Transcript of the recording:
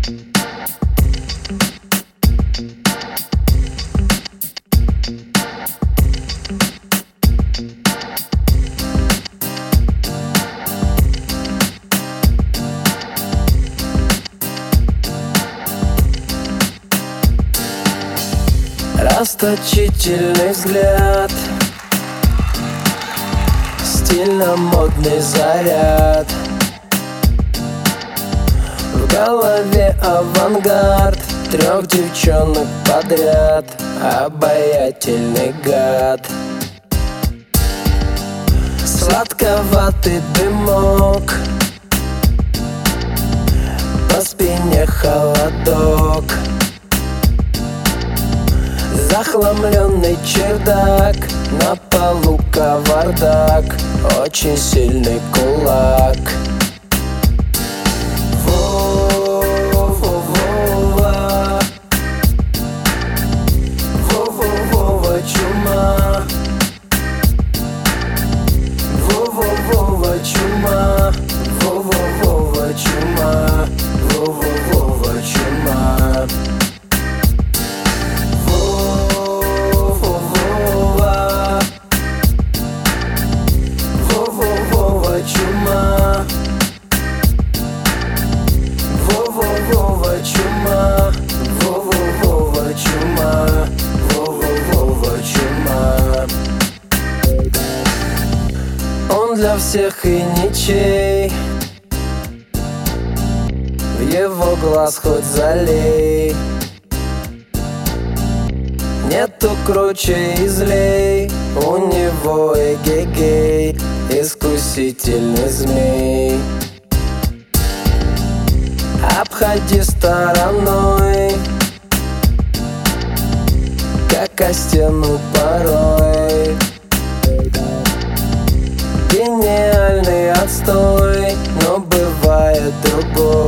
Расточительный взгляд, стильно-модный заряд, в голове авангард, 3 девчонок подряд, обаятельный гад. Сладковатый дымок, по спине холодок, захламленный чердак, на полу кавардак, очень сильный кулак. Вова, Вова, чума. Вова, чума. Вова, чума. Вова, чума. Он для всех и ничей, в его глаз хоть залей. Нету круче и злей, у него эгегей, искусительный змей. Обходи стороной, как о стену порой. Гениальный отстой, но бывает другой.